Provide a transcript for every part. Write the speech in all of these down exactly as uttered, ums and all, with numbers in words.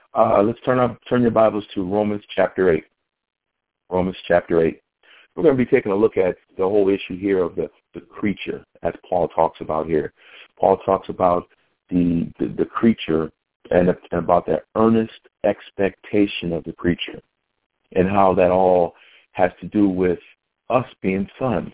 Uh, let's turn up, turn your Bibles to Romans chapter eight. Romans chapter eight. We're going to be taking a look at the whole issue here of the, the creature, as Paul talks about here. Paul talks about the the, the creature and, and about that earnest expectation of the creature, and how that all has to do with us being sons,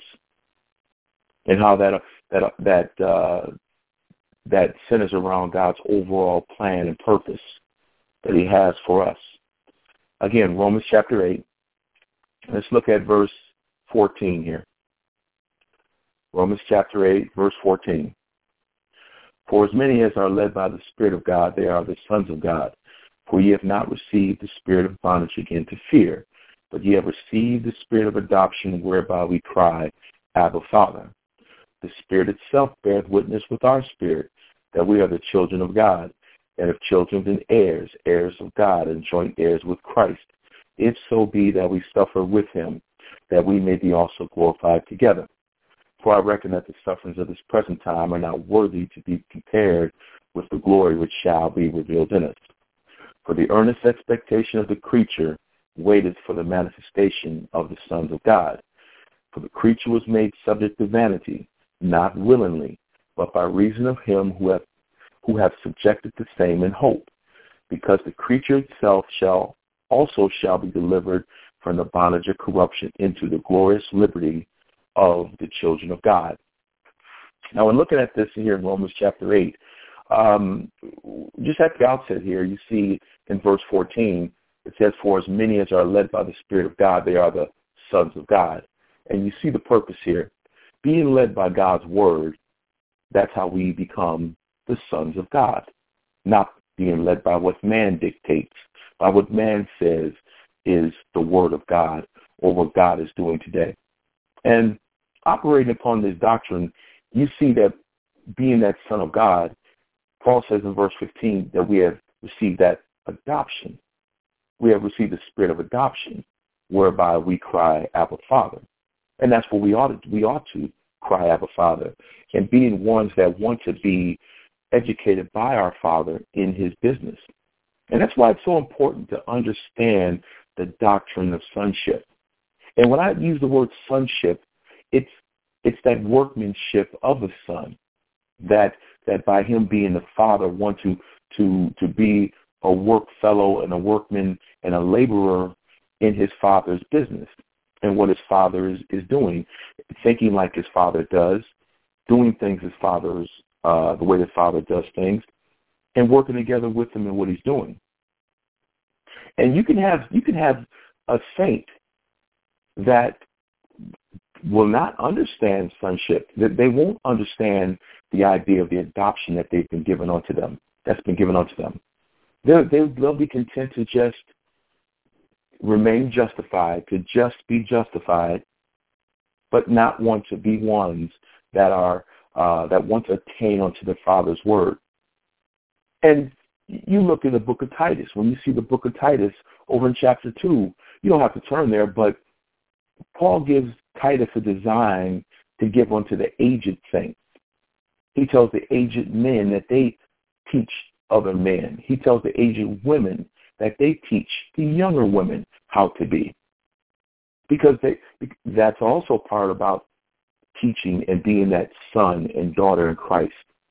and how that that that uh, that centers around God's overall plan and purpose that He has for us. Again, Romans chapter eight. Let's look at verse fourteen here. Romans chapter eight, verse fourteen. For as many as are led by the Spirit of God, they are the sons of God. For ye have not received the spirit of bondage again to fear, but ye have received the spirit of adoption, whereby we cry, Abba, Father. The Spirit itself beareth witness with our spirit that we are the children of God, and if children, then heirs, heirs of God, and joint heirs with Christ, if so be that we suffer with him, that we may be also glorified together. For I reckon that the sufferings of this present time are not worthy to be compared with the glory which shall be revealed in us. For the earnest expectation of the creature waited for the manifestation of the sons of God. For the creature was made subject to vanity, not willingly, but by reason of him who hath, who hath subjected the same in hope, because the creature itself shall also shall be delivered from the bondage of corruption into the glorious liberty of the children of God. Now, when looking at this here in Romans chapter eight, um, just at the outset here, you see in verse fourteen, it says, for as many as are led by the Spirit of God, they are the sons of God. And you see the purpose here. Being led by God's word, that's how we become the sons of God, not being led by what man dictates, by what man says is the word of God or what God is doing today. And operating upon this doctrine, you see that being that son of God, Paul says in verse fifteen that we have received that adoption. We have received the spirit of adoption, whereby we cry, Abba, Father. And that's what we ought to, we ought to cry, Abba, Father, and being ones that want to be educated by our Father in his business. And that's why it's so important to understand the doctrine of sonship. And when I use the word sonship, it's it's that workmanship of a son, that that by him being the father, want to to to be a work fellow and a workman and a laborer in his father's business and what his father is, is doing, thinking like his father does, doing things his father's uh, the way his father does things, and working together with him in what he's doing. And you can have you can have a saint that will not understand sonship, that they won't understand the idea of the adoption that they've been given unto them, that's been given unto them. They'll, they'll be content to just remain justified, to just be justified, but not want to be ones that are uh, that want to attain unto the Father's word. And you look in the book of Titus. When you see the book of Titus over in chapter two, you don't have to turn there, but Paul gives Titus a design to give unto the aged saints. He tells the aged men that they teach other men. He tells the aged women that they teach the younger women how to be. Because they, that's also part about teaching and being that son and daughter in Christ.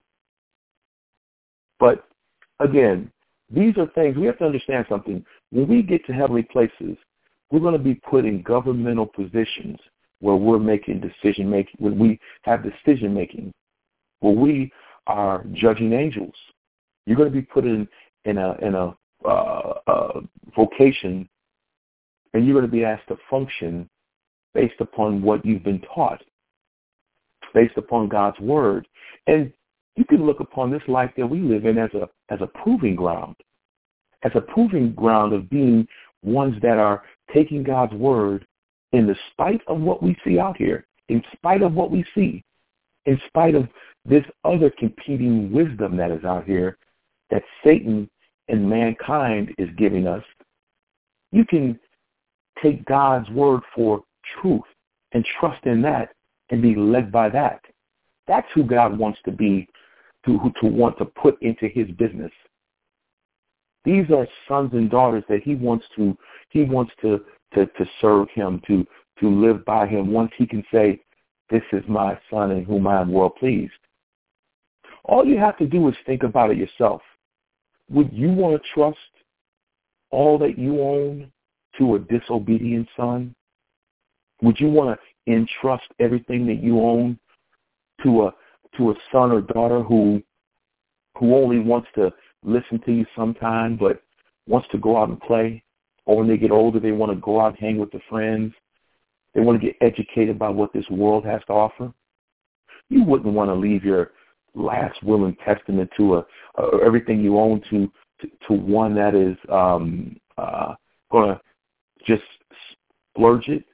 But again, these are things, we have to understand something. When we get to heavenly places, we're going to be put in governmental positions where we're making decision making, when we have decision making, where we are judging angels. You're going to be put in in a in a, uh, uh, vocation, and you're going to be asked to function based upon what you've been taught, based upon God's word. And you can look upon this life that we live in as a as a proving ground, as a proving ground of being ones that are taking God's word in the spite of what we see out here, in spite of what we see, in spite of this other competing wisdom that is out here that Satan and mankind is giving us. You can take God's word for truth and trust in that and be led by that. That's who God wants to be, to, to want to put into his business. These are sons and daughters that he wants to he wants to to, to serve him, to to live by him. Once he can say, "This is my son in whom I am well pleased." All you have to do is think about it yourself. Would you want to trust all that you own to a disobedient son? Would you want to entrust everything that you own to a to a son or daughter who who only wants to listen to you sometime, but wants to go out and play? Or when they get older, they want to go out and hang with their friends. They want to get educated by what this world has to offer. You wouldn't want to leave your last will and testament to a, uh, everything you own to, to, to one that is um, uh, going to just splurge it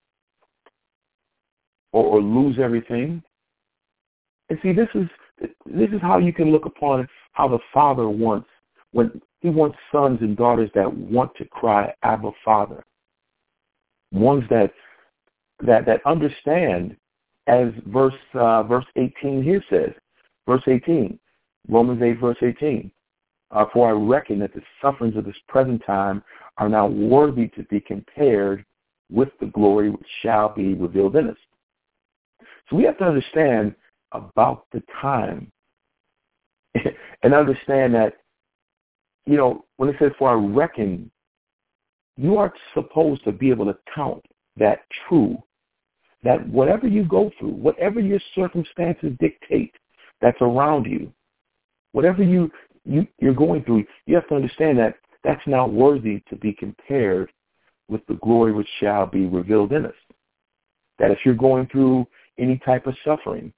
or, or lose everything. And see, this is this is how you can look upon how the Father wants, when he wants sons and daughters that want to cry, "Abba, Father." Ones that that that understand, as verse uh, verse eighteen here says, verse eighteen, Romans eight, verse eighteen. Uh, For I reckon that the sufferings of this present time are now worthy to be compared with the glory which shall be revealed in us. So we have to understand about the time and understand that, you know, when it says, "For I reckon," you are supposed to be able to count that true, that whatever you go through, whatever your circumstances dictate that's around you, whatever you, you, you're going through, you have to understand that that's not worthy to be compared with the glory which shall be revealed in us. That if you're going through any type of suffering,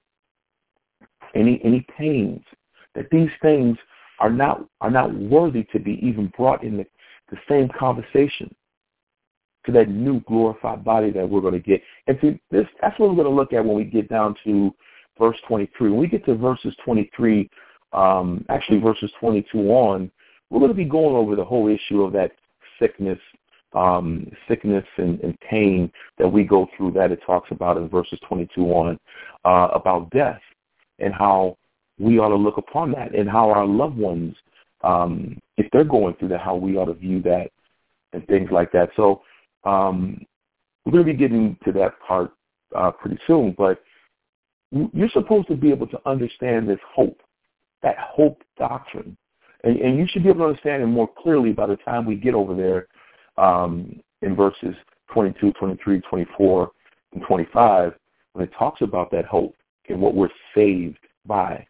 any any pains, that these things are not are not worthy to be even brought in the, the same conversation to that new glorified body that we're going to get. And see, this that's what we're going to look at when we get down to verse twenty-three. When we get to verses twenty-three, um, actually verses twenty-two on, we're going to be going over the whole issue of that sickness, um, sickness and, and pain that we go through that it talks about in verses twenty-two on, uh, about death, and how we ought to look upon that, and how our loved ones, um, if they're going through that, how we ought to view that and things like that. So um, we're going to be getting to that part uh, pretty soon, but you're supposed to be able to understand this hope, that hope doctrine, and, and you should be able to understand it more clearly by the time we get over there um, in verses twenty-two, twenty-three, twenty-four, and twenty-five, when it talks about that hope and what we're saved by.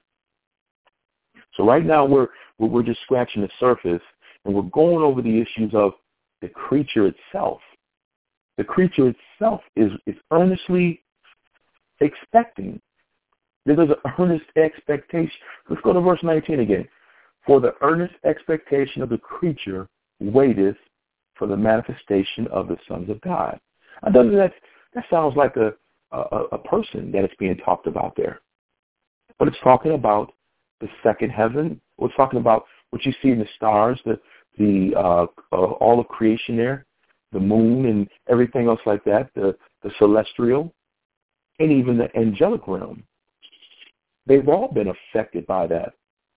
So right now we're we're just scratching the surface, and we're going over the issues of the creature itself. The creature itself is, is earnestly expecting. There's an earnest expectation. Let's go to verse nineteen again. For the earnest expectation of the creature waiteth for the manifestation of the sons of God. Now, doesn't that that sounds like a, a a person that is being talked about there? But it's talking about the second heaven. We're talking about what you see in the stars, the the uh, uh, all of creation there, the moon and everything else like that, the, the celestial, and even the angelic realm. They've all been affected by that.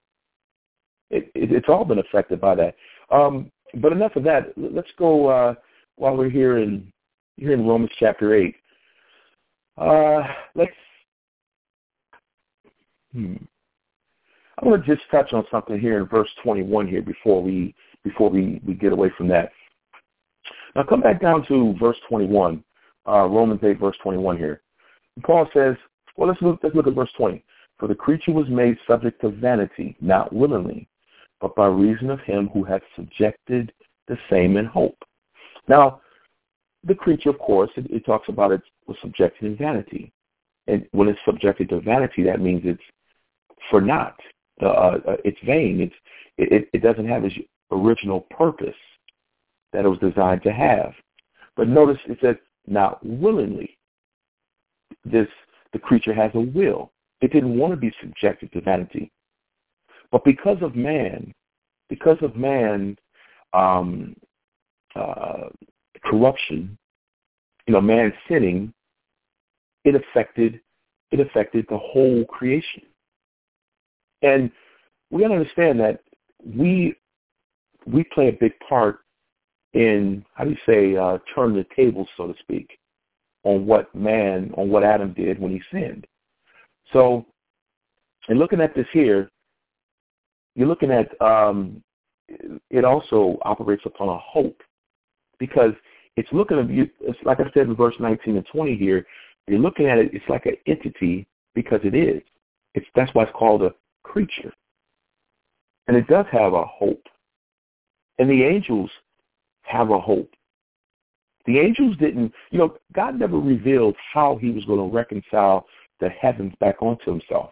It, it, it's all been affected by that. Um, but enough of that. Let's go uh, while we're here in here in Romans chapter eight. Uh, let's. Hmm. I want to just touch on something here in verse twenty-one here before we before we, we get away from that. Now come back down to verse twenty-one, uh, Romans eight, verse twenty-one here. Paul says, well, let's look, let's look at verse twenty. For the creature was made subject to vanity, not willingly, but by reason of him who hath subjected the same in hope. Now, the creature, of course, it, it talks about it was subjected in vanity. And when it's subjected to vanity, that means it's for naught. Uh, uh, it's vain. It's, it, it doesn't have its original purpose that it was designed to have. But notice it says, not willingly. This the creature has a will. It didn't want to be subjected to vanity. But because of man, because of man um, uh, corruption, you know, man sinning, it affected it affected the whole creation. And we got to understand that we we play a big part in, how do you say, uh, turn the tables, so to speak, on what man, on what Adam did when he sinned. So, in looking at this here, you're looking at, um, it also operates upon a hope, because it's looking at you, it's like I said in verse nineteen and twenty here, you're looking at it, it's like an entity, because it is. It's, that's why it's called a creature. And it does have a hope. And the angels have a hope. The angels didn't, you know, God never revealed how he was going to reconcile the heavens back onto himself.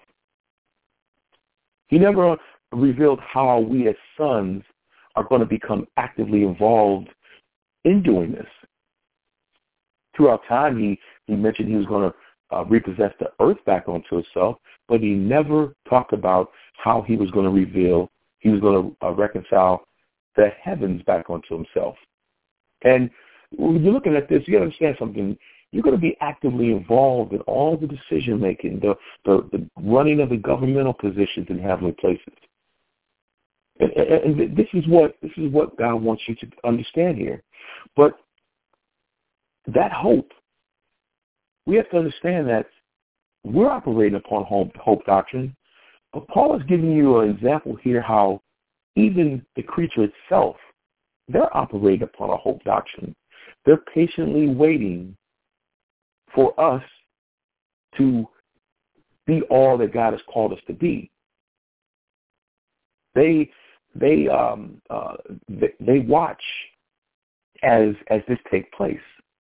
He never revealed how we as sons are going to become actively involved in doing this. Throughout time, he, he mentioned he was going to uh, repossess the earth back onto himself, but he never talked about how he was going to reveal, he was going to uh, reconcile the heavens back onto himself. And when you're looking at this, you got to understand something. You're going to be actively involved in all the decision making, the, the, the running of the governmental positions in heavenly places. And, and, and this is what this is what God wants you to understand here. But that hope, we have to understand that we're operating upon hope, hope doctrine. But Paul is giving you an example here how even the creature itself, they're operating upon a hope doctrine. They're patiently waiting for us to be all that God has called us to be. They they um uh, they, they watch as as this take place.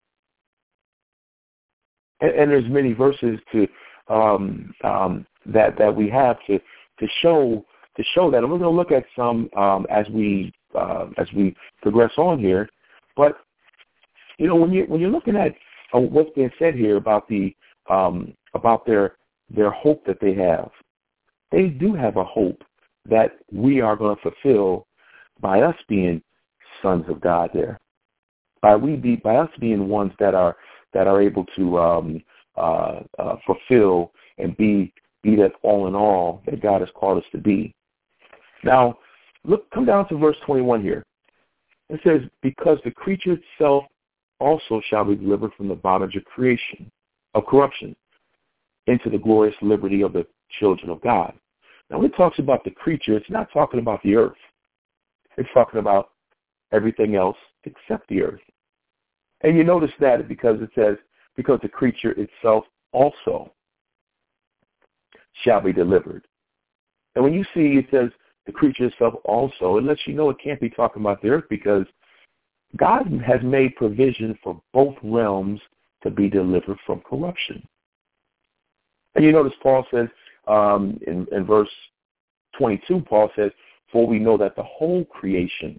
And, and there's many verses to um, um, that that we have to to show to show that, and we're going to look at some um, as we uh, as we progress on here. But you know, when you when you're looking at uh, what's being said here about the um, about their their hope that they have, they do have a hope that we are going to fulfill by us being sons of God. There, by we be by us being ones that are that are able to um, uh, uh, fulfill and be be that all in all that God has called us to be. Now, look, come down to verse twenty-one here. It says, "Because the creature itself also shall be delivered from the bondage of creation, of corruption, into the glorious liberty of the children of God." Now, when it talks about the creature, it's not talking about the earth. It's talking about everything else except the earth. And you notice that because it says, because the creature itself also shall be delivered. And when you see it says the creature itself also, it lets you know it can't be talking about the earth, because God has made provision for both realms to be delivered from corruption. And you notice Paul says um, in, in verse twenty-two, Paul says, "For we know that the whole creation,"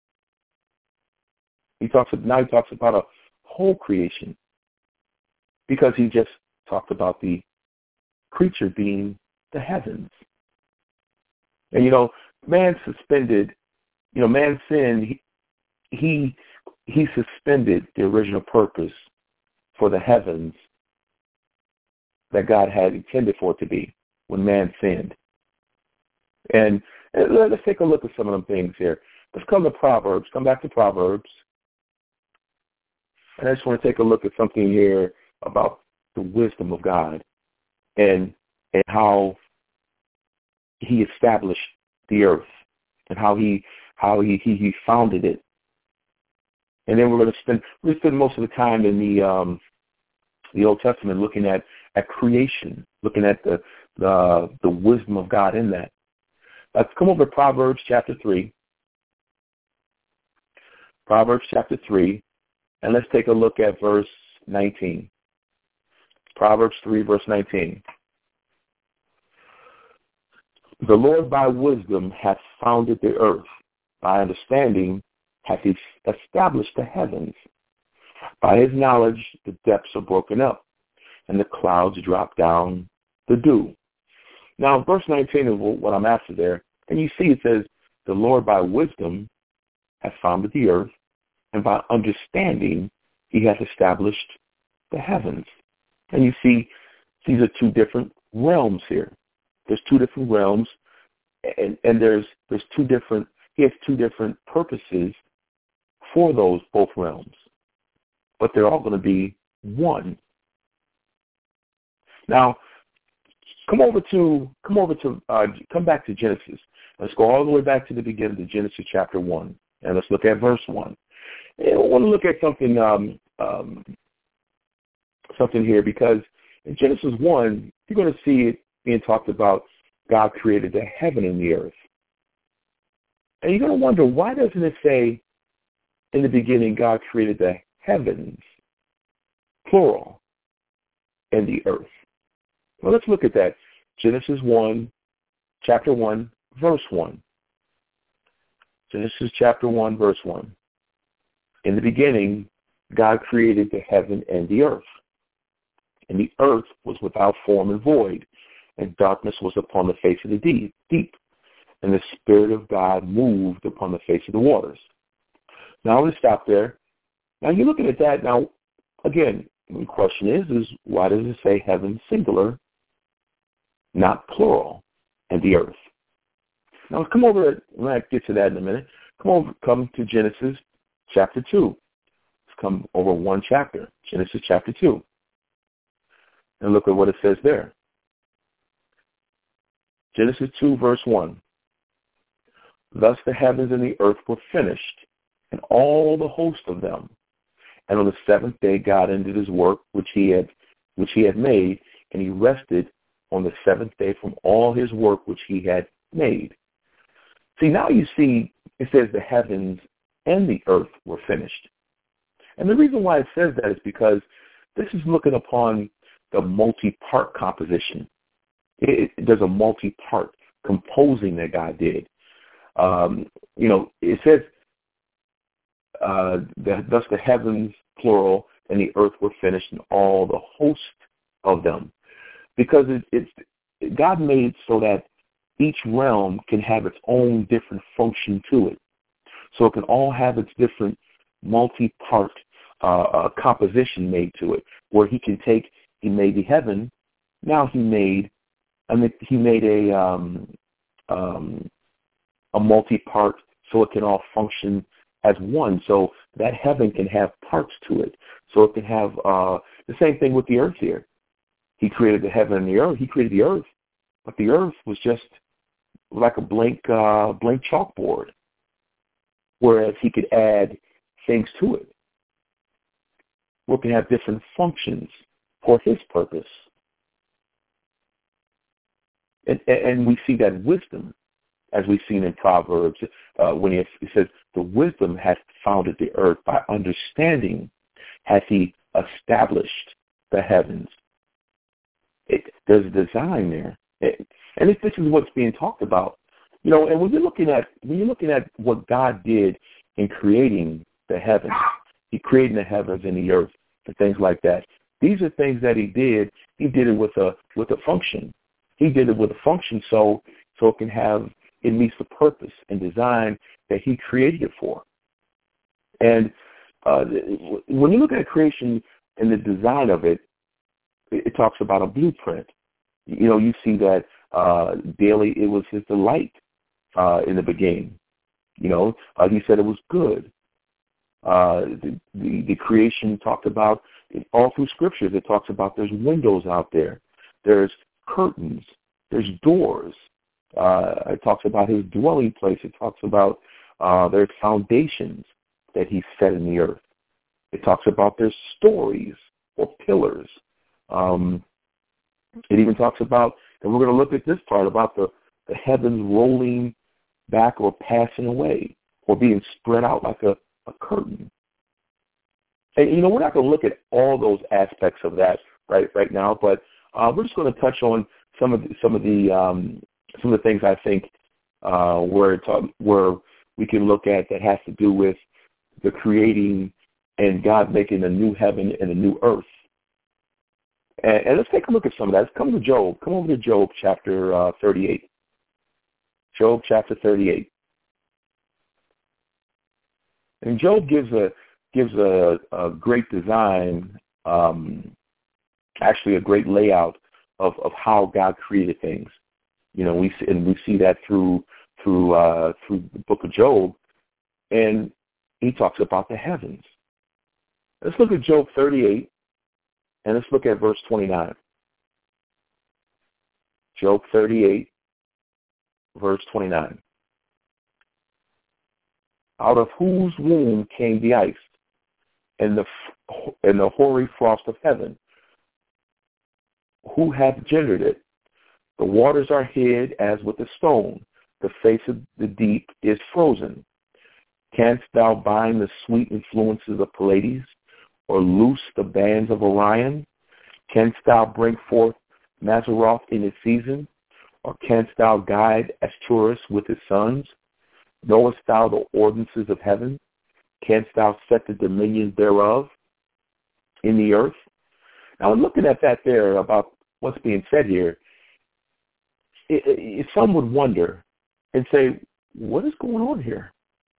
he talks now he talks about a whole creation, because he just talked about the creature being the heavens. And you know, man suspended, you know, man sinned. He he, he suspended the original purpose for the heavens that God had intended for it to be when man sinned. And let's take a look at some of them things here. Let's come to Proverbs. Come back to Proverbs. And I just want to take a look at something here about the wisdom of God and and how he established the earth and how he how he, he, he founded it. And then we're going to spend we spend most of the time in the um, the Old Testament looking at, at creation, looking at the, the the wisdom of God in that. Let's come over to Proverbs chapter three. Proverbs chapter three, and let's take a look at verse nineteen. Proverbs three, verse nineteen. "The Lord by wisdom hath founded the earth. By understanding hath he established the heavens. By his knowledge the depths are broken up, and the clouds drop down the dew." Now, verse nineteen is what I'm after there. And you see it says, "The Lord by wisdom hath founded the earth, and by understanding he hath established the heavens." And you see, these are two different realms here. There's two different realms, and, and there's there's two different he has two different purposes for those both realms, but they're all going to be one. Now, come over to come over to uh, come back to Genesis. Let's go all the way back to the beginning of Genesis chapter one, and let's look at verse one. And I want to look at something um, um, something here, because in Genesis one, you're going to see it being talked about. God created the heaven and the earth, and you're going to wonder, why doesn't it say in the beginning God created the heavens, plural, and the earth? Well, let's look at that. Genesis one, chapter one, verse one. Genesis chapter one, verse one. In the beginning, God created the heaven and the earth. And the earth was without form and void, and darkness was upon the face of the deep, deep. And the Spirit of God moved upon the face of the waters. Now, I'm going to stop there. Now, you're looking at that. Now, again, the question is, is why does it say heaven singular, not plural, and the earth? Now, come over, when I get to that in a minute, come over, come to Genesis chapter two. Let's come over one chapter, Genesis chapter two. And look at what it says there. Genesis two, verse one. Thus the heavens and the earth were finished, and all the host of them. And on the seventh day God ended his work which he had which he had made, and he rested on the seventh day from all his work which he had made. See, now you see it says the heavens and the earth were finished. And the reason why it says that is because this is looking upon the multi-part composition. It, it, there's a multi-part composing that God did. Um, you know, it says, uh, that thus the heavens, plural, and the earth were finished, and all the host of them. Because it, it's God made it so that each realm can have its own different function to it. So it can all have its different multi-part uh, uh, composition made to it, where he can take, he made the heaven, now he made, I mean, he made a, um, um, a multi-part so it can all function as one. So that heaven can have parts to it. So it can have uh, the same thing with the earth here. He created the heaven and the earth. He created the earth, but the earth was just like a blank, uh, blank chalkboard, whereas he could add things to it. We can have different functions for his purpose. And, and we see that wisdom, as we've seen in Proverbs, uh, when he says, the wisdom has founded the earth, by understanding has he established the heavens. It, there's a design there. It, and if this is what's being talked about, you know, and when you're looking at, when you're looking at what God did in creating the heavens, he created the heavens and the earth and things like that. These are things that he did. He did it with a, with a function. He did it with a function so, so it can have, it meets the purpose and design that he created it for. And uh, when you look at creation and the design of it, it, it talks about a blueprint. You know, you see that uh, daily it was his delight uh, in the beginning. You know, uh, he said it was good. Uh, the, the, the creation talked about, all through scriptures, it talks about there's windows out there. There's curtains. There's doors. Uh, it talks about his dwelling place. It talks about uh, there's foundations that he set in the earth. It talks about there's stories or pillars. Um, it even talks about, and we're going to look at this part, about the, the heavens rolling back or passing away or being spread out like a, a curtain. And, you know, we're not going to look at all those aspects of that right right now, but uh, we're just going to touch on some of the, some of the um, some of the things I think uh, where it's, um, where we can look at that has to do with the creating and God making a new heaven and a new earth. And, and let's take a look at some of that. Let's come to Job. Come over to Job chapter uh, thirty-eight. Job chapter thirty-eight. And Job gives a gives a, a great design, um, actually a great layout of, of how God created things. You know, we and we see that through through uh, through the book of Job, and he talks about the heavens. Let's look at Job thirty-eight, and let's look at verse twenty-nine. Job thirty-eight, verse twenty-nine. Out of whose womb came the ice, and the and the hoary frost of heaven? Who hath gendered it? The waters are hid as with a stone. The face of the deep is frozen. Canst thou bind the sweet influences of Pleiades, or loose the bands of Orion? Canst thou bring forth Mazzaroth in its season, or canst thou guide Arcturus with his sons? Knowest thou the ordinances of heaven? Canst thou set the dominion thereof in the earth? Now, looking at that there about what's being said here, it, it, some would wonder and say, what is going on here?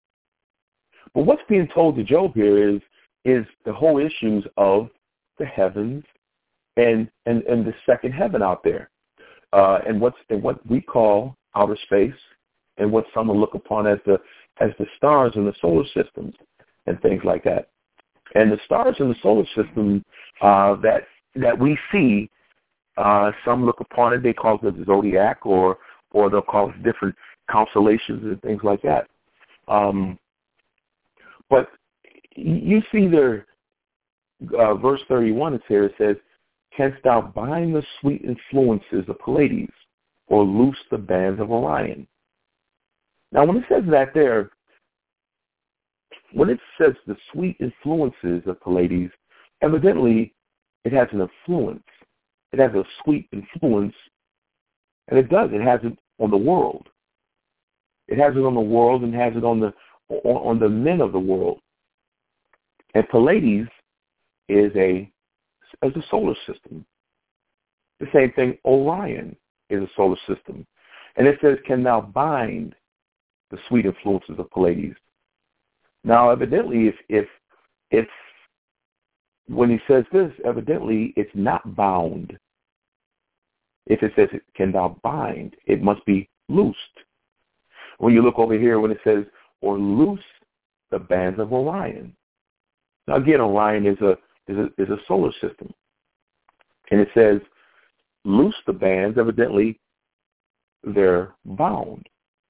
But what's being told to Job here is is the whole issues of the heavens and and, and the second heaven out there, uh, and what's and what we call outer space, and what some will look upon as the as the stars in the solar systems and things like that. And the stars in the solar system uh, that that we see, uh, some look upon it, they call it the zodiac, or or they'll call it different constellations and things like that. Um, but you see there, uh, verse thirty-one, it's here, it says, canst thou bind the sweet influences of Pleiades, or loose the bands of Orion? Now, when it says that there, when it says the sweet influences of Pleiades, evidently it has an influence. It has a sweet influence, and it does. It has it on the world. It has it on the world and has it on the on, on the men of the world. And Pleiades is a as a solar system. The same thing, Orion is a solar system. And it says, can thou bind the sweet influences of Pleiades? Now, evidently, if if if when he says this, evidently it's not bound. If it says, can thou bind, it must be loosed. When you look over here, when it says, or loose the bands of Orion. Now, again, Orion is a is a is a solar system, and it says, loose the bands. Evidently, they're bound,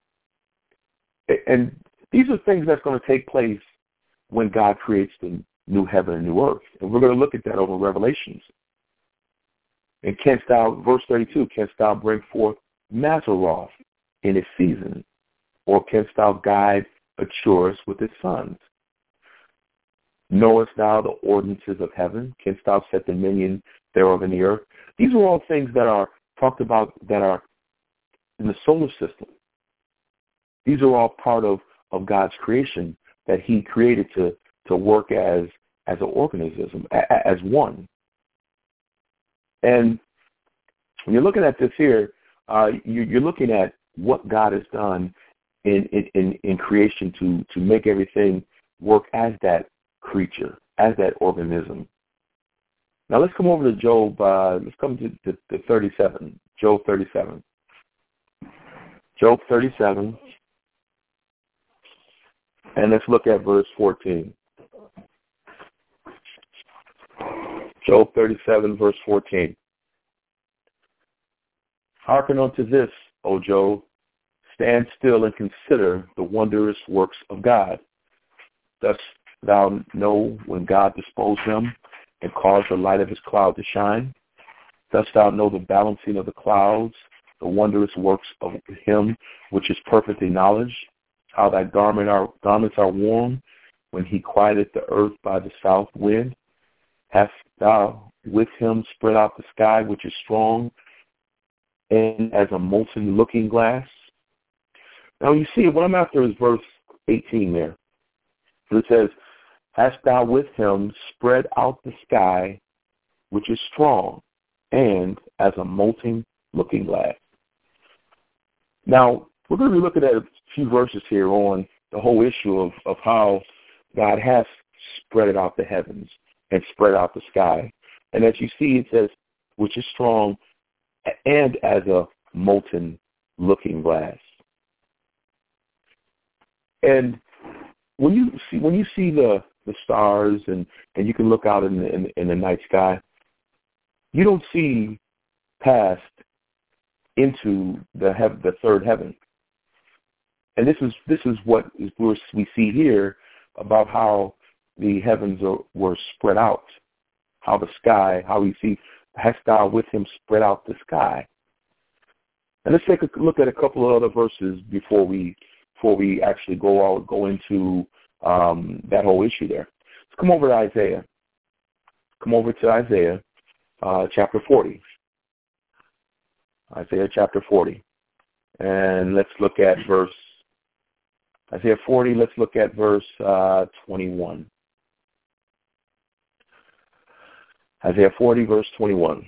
and these are things that's going to take place when God creates the new heaven and new earth. And we're going to look at that over Revelations. And canst thou, verse thirty-two, canst thou bring forth Mazzaroth in its season, or canst thou guide Arcturus with his sons? Knowest thou the ordinances of heaven? Canst thou set dominion thereof in the earth? These are all things that are talked about that are in the solar system. These are all part of, of God's creation that he created to, to work as as an organism, as one. And when you're looking at this here, uh, you, you're looking at what God has done in, in, in creation to, to make everything work as that creature, as that organism. Now let's come over to Job. Uh, let's come to, to, to thirty-seven. Job thirty-seven. Job thirty-seven. And let's look at verse fourteen. Job thirty-seven, verse fourteen. Hearken unto this, O Job. Stand still and consider the wondrous works of God. Dost thou know when God disposed them and caused the light of his cloud to shine? Dost thou know the balancing of the clouds, the wondrous works of him which is perfect in knowledge? How thy garment are, garments are warm when he quieted the earth by the south wind? Hast thou with him spread out the sky which is strong and as a molten looking glass? Now you see, what I'm after is verse eighteen there. It says, hast thou with him spread out the sky which is strong and as a molten looking glass? Now, we're going to be looking at a few verses here on the whole issue of, of how God has spread out the heavens and spread out the sky. And as you see, it says, which is strong and as a molten looking glass. And when you see when you see the, the stars and, and you can look out in the, in, in the night sky, you don't see past into the heav- the third heaven. And this is this is what is, we see here about how the heavens are, were spread out, how the sky, how we see hast thou with him spread out the sky. And let's take a look at a couple of other verses before we before we actually go out go into um, that whole issue there. Let's come over to Isaiah. Come over to Isaiah uh, chapter forty. Isaiah chapter forty. And let's look at verse Isaiah forty, let's look at verse uh, twenty-one. Isaiah forty, verse twenty-one.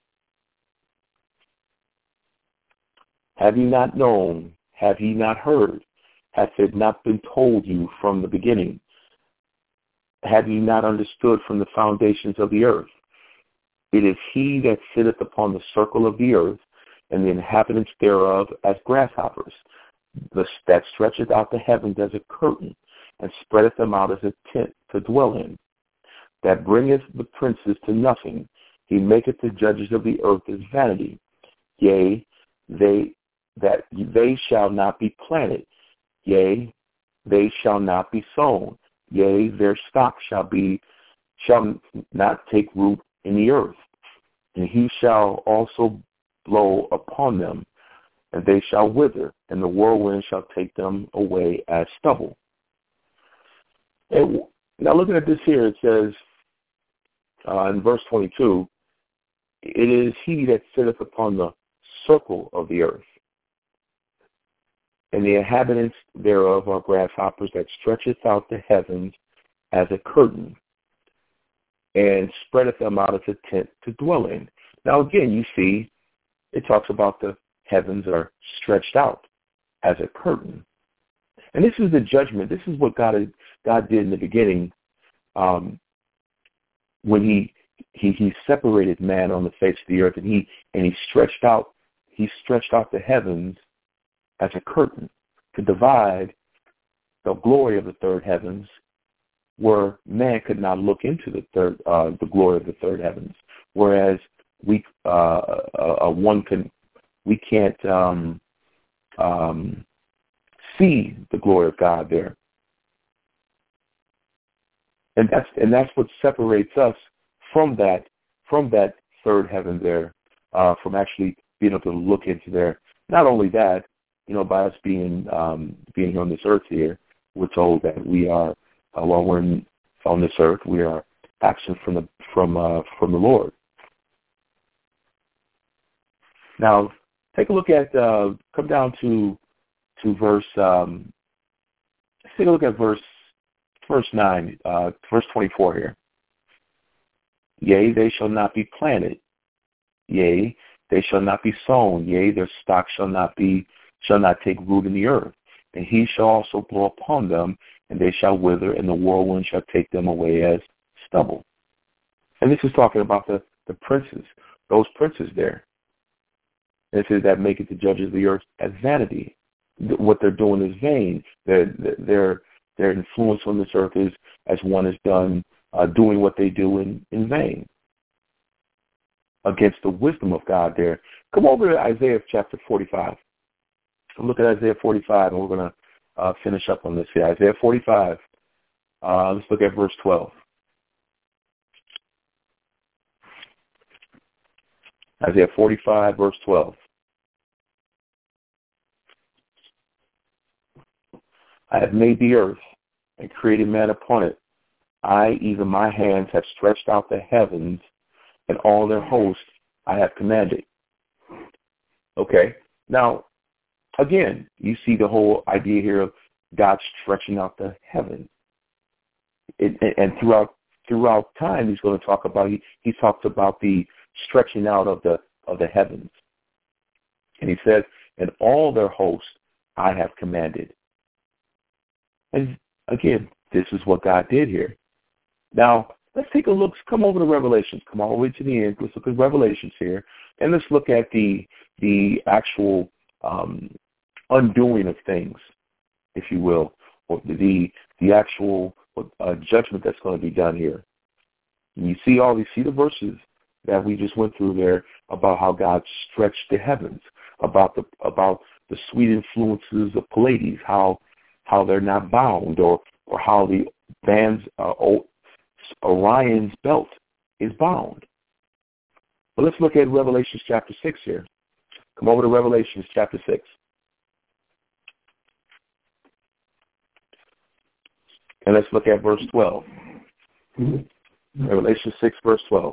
Have ye not known? Have ye not heard? Hath it not been told you from the beginning? Have ye not understood from the foundations of the earth? It is he that sitteth upon the circle of the earth, and the inhabitants thereof as grasshoppers, the, that stretcheth out the heavens as a curtain, and spreadeth them out as a tent to dwell in, that bringeth the princes to nothing. He maketh the judges of the earth as vanity. Yea, they that they shall not be planted. Yea, they shall not be sown. Yea, their stock shall be shall not take root in the earth. And he shall also blow upon them, and they shall wither, and the whirlwind shall take them away as stubble. And now looking at this here, it says uh, in verse twenty-two, it is he that sitteth upon the circle of the earth, and the inhabitants thereof are grasshoppers, that stretcheth out the heavens as a curtain, and spreadeth them out as a tent to dwell in. Now again, you see, it talks about the heavens are stretched out as a curtain. And this is the judgment. This is what God God did in the beginning um, when he, he he separated man on the face of the earth, and he and he stretched out he stretched out the heavens as a curtain to divide the glory of the third heavens, where man could not look into the third uh, the glory of the third heavens, whereas we uh, uh, one can we can't um, um, see the glory of God there, and that's and that's what separates us from that from that third heaven there, uh, from actually being able to look into there. Not only that, you know, by us being um, being here on this earth here, we're told that we are uh, while we're in, on this earth, we are absent from the from uh, from the Lord. Now, take a look at, uh, come down to to verse, um, let's take a look at verse verse nine, uh, verse twenty-four here. Yea, they shall not be planted. Yea, they shall not be sown. Yea, their stock shall not be, shall not take root in the earth. And he shall also blow upon them, and they shall wither, and the whirlwind shall take them away as stubble. And this is talking about the, the princes, those princes there. And it says that maketh the judges of the earth as vanity. What they're doing is vain. Their their their influence on this earth is as one is done uh, doing what they do in, in vain, against the wisdom of God there. Come over to Isaiah chapter forty-five. Look at Isaiah forty-five, and we're going to uh, finish up on this here. Isaiah forty-five. Uh, let's look at verse twelve. Isaiah forty-five, verse twelve. I have made the earth and created man upon it. I, even my hands, have stretched out the heavens, and all their hosts I have commanded. Okay. Now, again, you see the whole idea here of God stretching out the heavens. It, and throughout throughout time, he's going to talk about he, he talks about the stretching out of the of the heavens, and he says, "And all their hosts I have commanded." And again, this is what God did here. Now, let's take a look. Come over to Revelations. Come all the way to the end. Let's look at Revelations here, and let's look at the the actual um, undoing of things, if you will, or the the actual uh, judgment that's going to be done here. And you see all these, see the verses that we just went through there about how God stretched the heavens, about the about the sweet influences of Pleiades, how how they're not bound, or or how the band's uh, Orion's belt is bound. But let's look at Revelation chapter six here. Come over to Revelation chapter six. And let's look at verse twelve. Revelation six, verse twelve.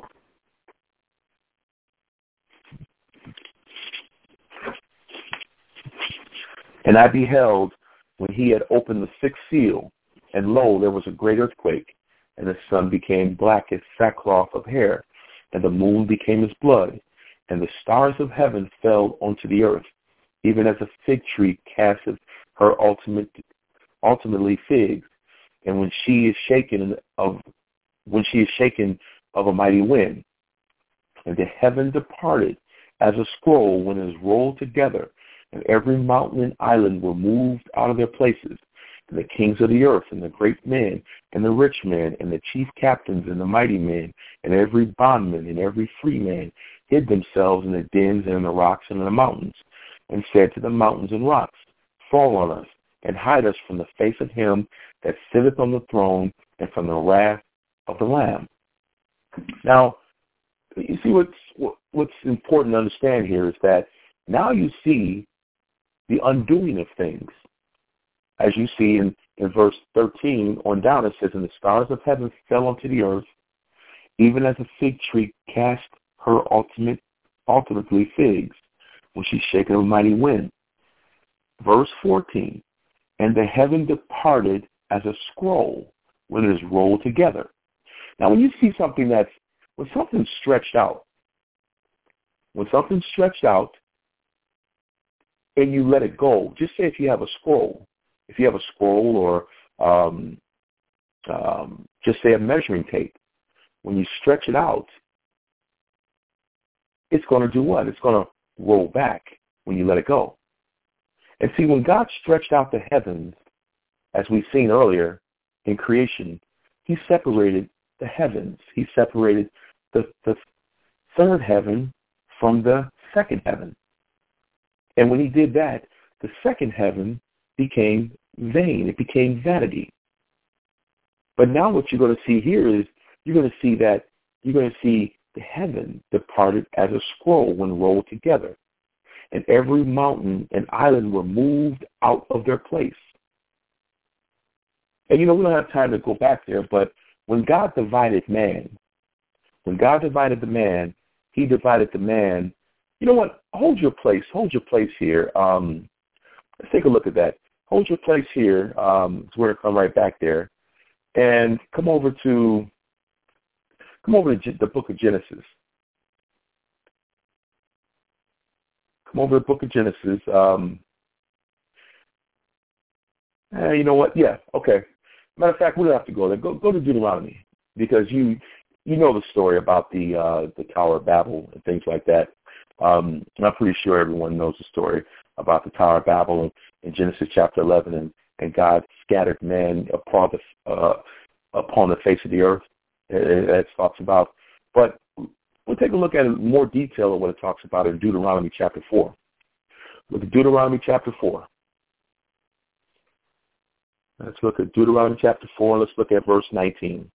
And I beheld when he had opened the sixth seal, and lo, there was a great earthquake, and the sun became black as sackcloth of hair, and the moon became as blood, and the stars of heaven fell onto the earth, even as a fig tree casteth her ultimate, ultimately figs, and when she is shaken of when she is shaken of a mighty wind. And the heaven departed as a scroll when it is rolled together, and every mountain and island were moved out of their places. And the kings of the earth, and the great men, and the rich men, and the chief captains, and the mighty men, and every bondman, and every free man, hid themselves in the dens and in the rocks and in the mountains, and said to the mountains and rocks, fall on us, and hide us from the face of him that sitteth on the throne, and from the wrath of the Lamb. Now, you see what's what's important to understand here is that now you see the undoing of things. As you see in, in verse thirteen on down, it says, and the stars of heaven fell onto the earth, even as a fig tree cast her ultimate, ultimately figs, when she's shaken of a mighty wind. Verse fourteen, and the heaven departed as a scroll when it is rolled together. Now, when you see something that's, when something's stretched out, when something's stretched out and you let it go, just say if you have a scroll, if you have a scroll or um, um, just say a measuring tape, when you stretch it out, it's going to do what? It's going to roll back when you let it go. And see, when God stretched out the heavens, as we've seen earlier in creation, he separated the heavens. He separated the, the third heaven from the second heaven. And when he did that, the second heaven became vain. It became vanity. But now what you're going to see here is you're going to see that you're going to see the heaven departed as a scroll when rolled together. And every mountain and island were moved out of their place. And, you know, we don't have time to go back there, but when God divided man, when God divided the man, he divided the man. You know what? Hold your place. Hold your place here. Um, let's take a look at that. Hold your place here. Um, it's where to come right back there. And come over to, come over to the book of Genesis. Come over to the book of Genesis. Um, eh, you know what? Yeah, okay. Matter of fact, we don't have to go there. Go, go to Deuteronomy, because you you know the story about the uh, the Tower of Babel and things like that. Um, I'm pretty sure everyone knows the story about the Tower of Babel in, in Genesis chapter eleven, and, and God scattered man upon the uh, upon the face of the earth. It, it talks about, but we'll take a look at in more detail of what it talks about in Deuteronomy chapter four. Look at Deuteronomy chapter four. Let's look at Deuteronomy chapter four. Let's look at verse nineteen.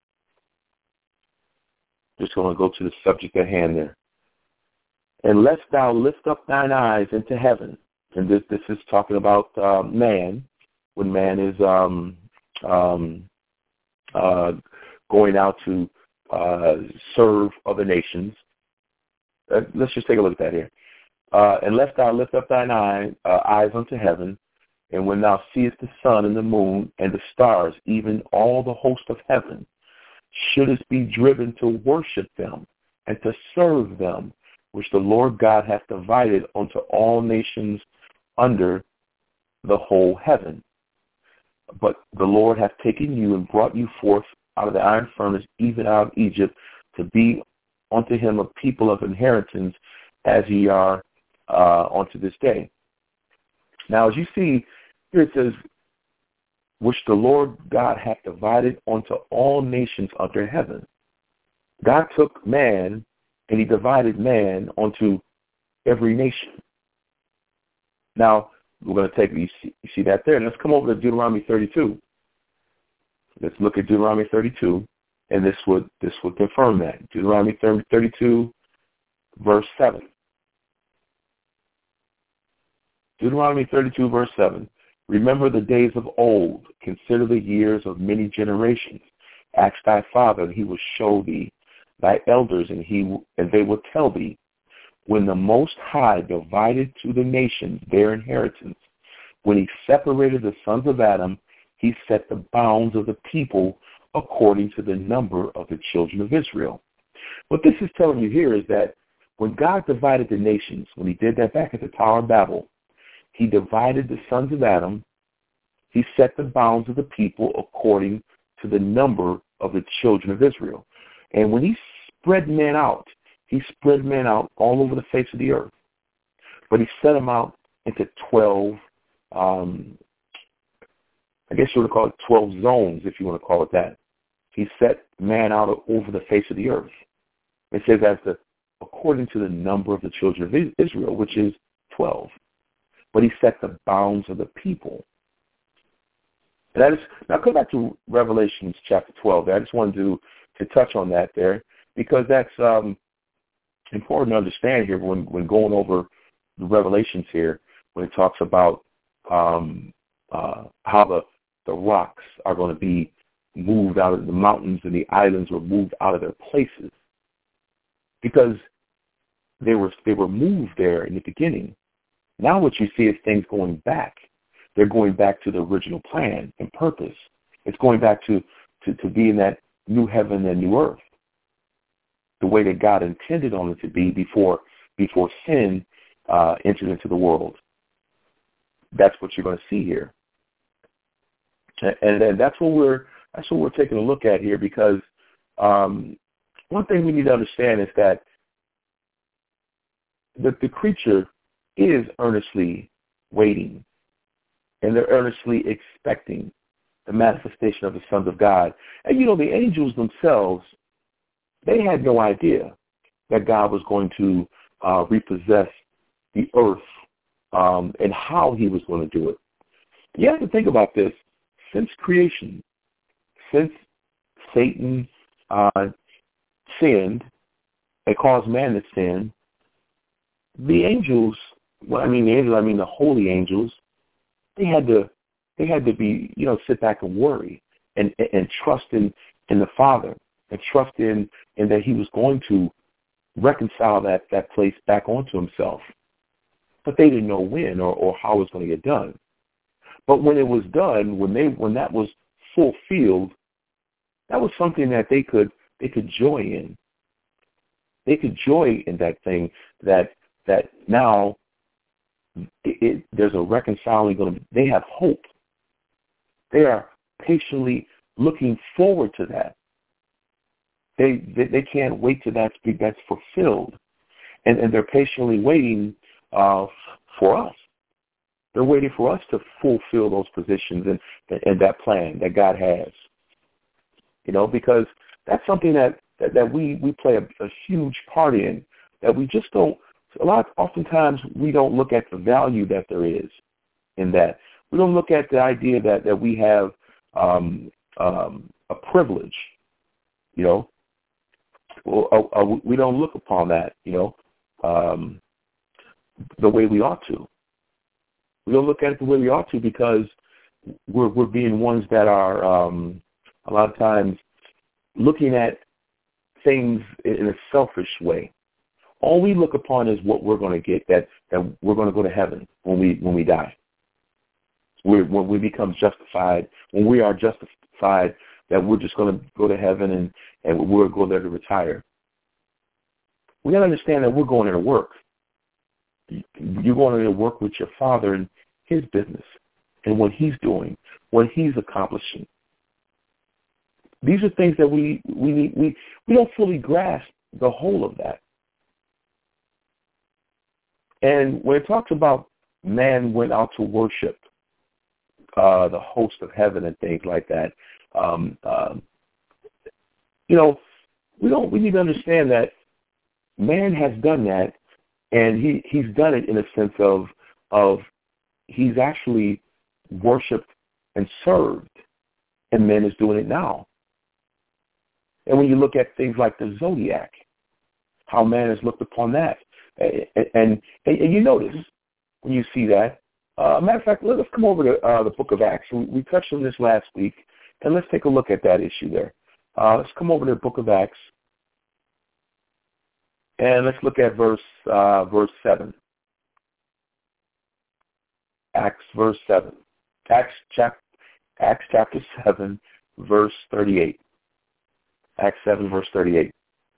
Just going to go to the subject at hand there. And lest thou lift up thine eyes into heaven. And this this is talking about uh, man, when man is um, um, uh, going out to uh, serve other nations. Uh, let's just take a look at that here. Uh, and lest thou lift up thine eye, uh, eyes unto heaven, and when thou seest the sun and the moon and the stars, even all the host of heaven, shouldest be driven to worship them and to serve them, which the Lord God hath divided unto all nations under the whole heaven. But the Lord hath taken you and brought you forth out of the iron furnace, even out of Egypt, to be unto him a people of inheritance, as ye are uh, unto this day. Now, as you see, here it says, which the Lord God hath divided unto all nations under heaven. God took man and he divided man onto every nation. Now, we're going to take, you see, you see that there. Let's come over to Deuteronomy thirty-two. Let's look at Deuteronomy thirty-two, and this would this would confirm that. Deuteronomy thirty-two, verse seven. Deuteronomy thirty-two, verse seven. Remember the days of old. Consider the years of many generations. Ask thy father, and he will show thee, thy elders, and he and they will tell thee. When the Most High divided to the nations their inheritance, when he separated the sons of Adam, he set the bounds of the people according to the number of the children of Israel. What this is telling you here is that when God divided the nations, when he did that back at the Tower of Babel, he divided the sons of Adam. He set the bounds of the people according to the number of the children of Israel. And when he spread men out, he spread men out all over the face of the earth. But he set them out into twelve, um, I guess you would call it twelve zones, if you want to call it that. He set man out over the face of the earth. It says as the according to the number of the children of Israel, which is twelve. But he set the bounds of the people. And that is, now come back to Revelation chapter twelve. I just wanted to, to touch on that there, because that's um, important to understand here when, when going over the Revelations here, when it talks about um, uh, how the, the rocks are going to be moved out of the mountains and the islands were moved out of their places. Because they were they were moved there in the beginning. Now what you see is things going back. They're going back to the original plan and purpose. It's going back to, to, to be in that new heaven and new earth, the way that God intended on it to be before before sin uh, entered into the world. That's what you're going to see here, and, and that's what we're that's what we're taking a look at here. Because um, one thing we need to understand is that the, the creature is earnestly waiting, and they're earnestly expecting the manifestation of the sons of God. And you know, the angels themselves, they had no idea that God was going to uh, repossess the earth um, and how he was going to do it. You have to think about this. Since creation, since Satan uh, sinned and caused man to sin, the angels, well, I mean the angels, I mean the holy angels, they had to they had to be, you know, sit back and worry and, and, and trust in, in the Father and trust in, in that he was going to reconcile that, that place back onto himself. But they didn't know when or, or how it was going to get done. But when it was done, when they when that was fulfilled, that was something that they could they could joy in. They could joy in that thing that that now it, it, there's a reconciling going to. They have hope. They are patiently looking forward to that. They they, they can't wait till that's that's fulfilled, and and they're patiently waiting uh, for us. They're waiting for us to fulfill those positions and, and that plan that God has. You know, because that's something that, that, that we, we play a, a huge part in, that we just don't, a lot, oftentimes we don't look at the value that there is in that. We don't look at the idea that, that we have um, um, a privilege, you know. Well, uh, uh, we don't look upon that, you know, um, the way we ought to. We don't look at it the way we ought to because we're we're being ones that are um, a lot of times looking at things in a selfish way. All we look upon is what we're going to get, that, that we're going to go to heaven when we when we die. We're, when we become justified, when we are justified, that we're just going to go to heaven and, and we're going there to retire. We got to understand that we're going there to work. You're going there to work with your Father and his business and what he's doing, what he's accomplishing. These are things that we we need, we we don't fully grasp the whole of that. And when it talks about man went out to worship, uh, the host of heaven and things like that. Um, uh, you know, we don't. We need to understand that man has done that, and he, he's done it in a sense of of he's actually worshipped and served, and man is doing it now. And when you look at things like the zodiac, how man has looked upon that, and and, and you notice when you see that. Uh, matter of fact, let's come over to uh, the book of Acts. We, we touched on this last week, and let's take a look at that issue there. Uh, let's come over to the book of Acts, and let's look at verse uh, verse seven. Acts verse seven. Acts chapter Acts chapter seven, verse thirty-eight. Acts seven, verse thirty-eight.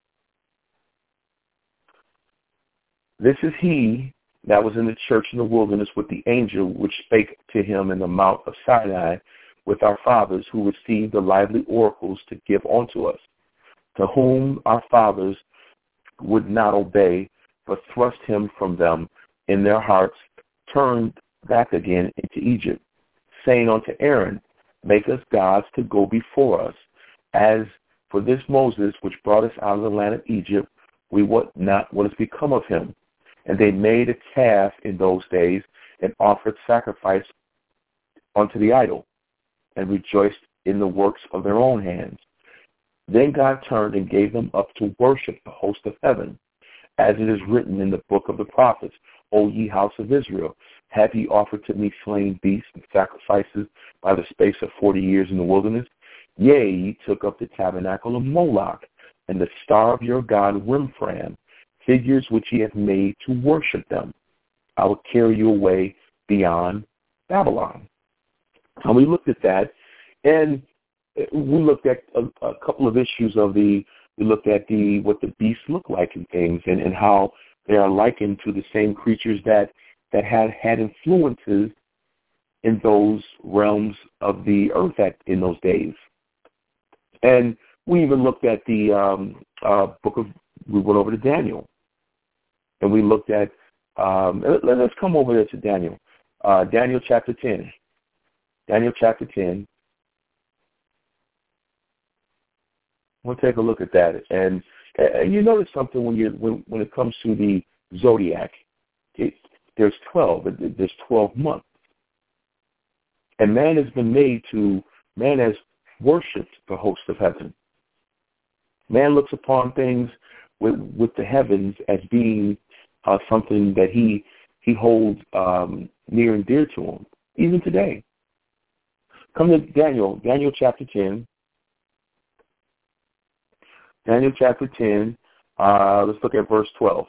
This is he that was in the church in the wilderness with the angel which spake to him in the mount of Sinai with our fathers, who received the lively oracles to give unto us, to whom our fathers would not obey, but thrust him from them in their hearts, turned back again into Egypt, saying unto Aaron, make us gods to go before us, as for this Moses which brought us out of the land of Egypt, we wot not what has become of him. And they made a calf in those days and offered sacrifice unto the idol and rejoiced in the works of their own hands. Then God turned and gave them up to worship the host of heaven, as it is written in the book of the prophets, O ye house of Israel, have ye offered to me slain beasts and sacrifices by the space of forty years in the wilderness? Yea, ye took up the tabernacle of Moloch and the star of your god Remphan, figures which ye have made to worship them. I will carry you away beyond Babylon. And we looked at that, and we looked at a, a couple of issues of the, we looked at the what the beasts look like and things, and, and how they are likened to the same creatures that, that had had influences in those realms of the earth at, in those days. And we even looked at the um, uh, book of, we went over to Daniel. And we looked at, um, let, let's come over there to Daniel. Uh, Daniel chapter ten. Daniel chapter ten. We'll take a look at that. And uh, you notice something when you when, when it comes to the zodiac. It, there's twelve. There's twelve months. And man has been made to, man has worshipped the host of heaven. Man looks upon things with, with the heavens as being uh, something that he he holds um, near and dear to him, even today. Come to Daniel, Daniel chapter ten. Daniel chapter ten, uh, let's look at verse twelve.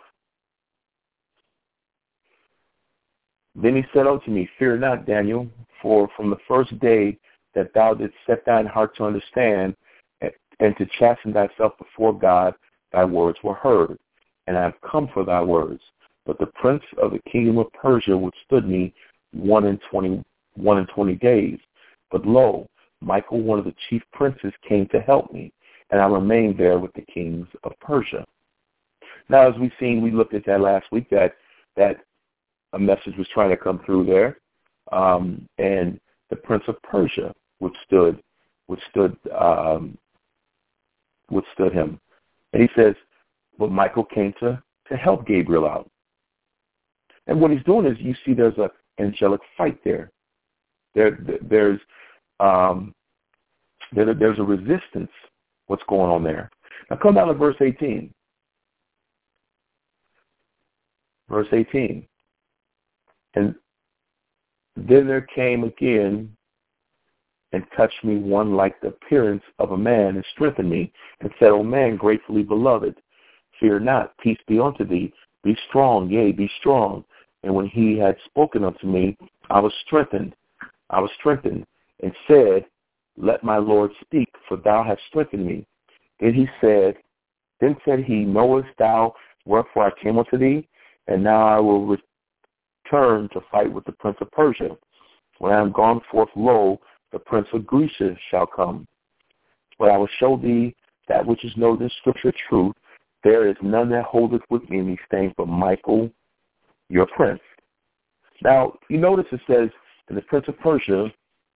Then he said unto me, fear not, Daniel, for from the first day that thou didst set thine heart to understand and to chasten thyself before God, thy words were heard, and I have come for thy words. But the prince of the kingdom of Persia withstood me one and twenty one and twenty days. But lo, Michael, one of the chief princes, came to help me, and I remained there with the kings of Persia. Now, as we've seen, we looked at that last week, that that a message was trying to come through there, um, and the prince of Persia withstood withstood um, withstood him. And he says, but Michael came to, to help Gabriel out. And what he's doing is, you see there's an angelic fight there. There, there's um, there, there's a resistance. What's going on there? Now come down to verse eighteen. Verse eighteen. And then there came again and touched me one like the appearance of a man, and strengthened me, and said, O man, gratefully beloved, fear not, peace be unto thee. Be strong, yea, be strong. And when he had spoken unto me, I was strengthened. I was strengthened, and said, let my Lord speak, for thou hast strengthened me. Then he said, then said he, knowest thou wherefore I came unto thee? And now I will return to fight with the prince of Persia. When I am gone forth, lo, the prince of Greece shall come. But I will show thee that which is known in Scripture truth. There is none that holdeth with me in these things but Michael, your prince. Now, you notice it says, and the prince of Persia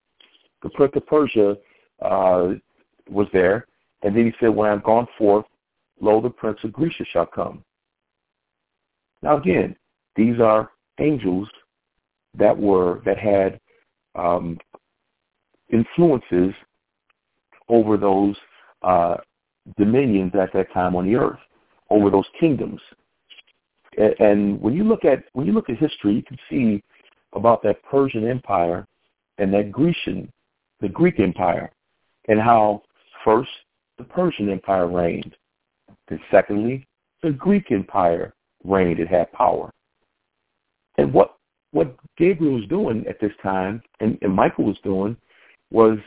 the prince of Persia uh, was there, and then he said, when I am gone forth, lo, the prince of Greece shall come. Now again, these are angels that were that had um, influences over those uh, dominions at that time on the earth, over those kingdoms. And, and when you look at when you look at history, you can see about that Persian Empire and that Grecian, the Greek Empire, and how first the Persian Empire reigned, and secondly the Greek Empire reigned and had power. And what what Gabriel was doing at this time, and, and Michael was doing, was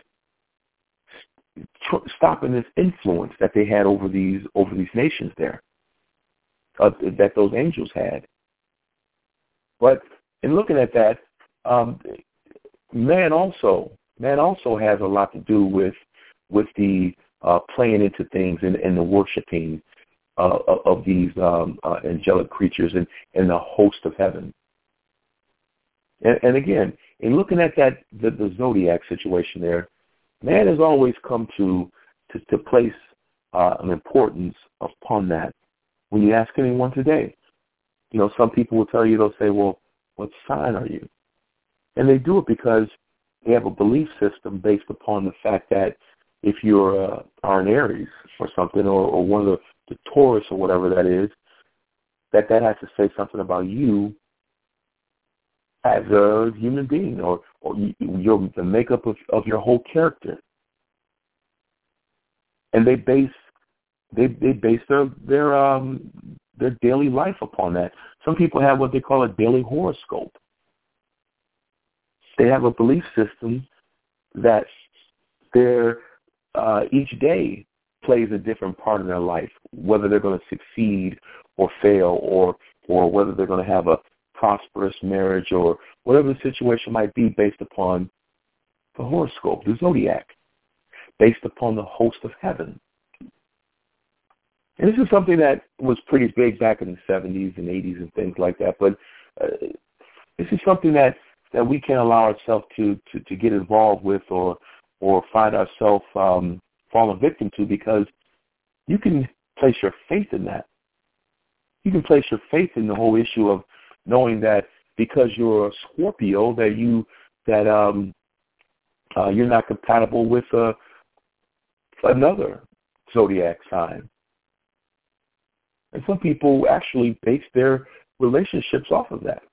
tr- stopping this influence that they had over these over these nations there, uh, that those angels had. But in looking at that, um, man also man also has a lot to do with with the uh, playing into things and, and the worshiping uh, of these um, uh, angelic creatures and, and the host of heaven. And, and again, in looking at that, the, the zodiac situation there, man has always come to to, to place uh, an importance upon that. When you ask anyone today, you know, some people will tell you, they'll say, well, what sign are you? And they do it because they have a belief system based upon the fact that if you're uh, are an Aries or something, or, or one of the, the Taurus or whatever that is, that that has to say something about you as a human being, or, or your, the makeup of, of your whole character. And they base they they base their their um their daily life upon that. Some people have what they call a daily horoscope. They have a belief system that their uh, each day plays a different part in their life, whether they're going to succeed or fail, or or whether they're going to have a prosperous marriage, or whatever the situation might be, based upon the horoscope, the zodiac, based upon the host of heaven. And this is something that was pretty big back in the seventies and eighties and things like that, but uh, this is something that, that we can't allow ourselves to, to, to get involved with, or or find ourselves um, falling victim to, because you can place your faith in that. You can place your faith in the whole issue of knowing that because you're a Scorpio, that you that um, uh, you're not compatible with uh, another zodiac sign. And some people actually base their relationships off of that,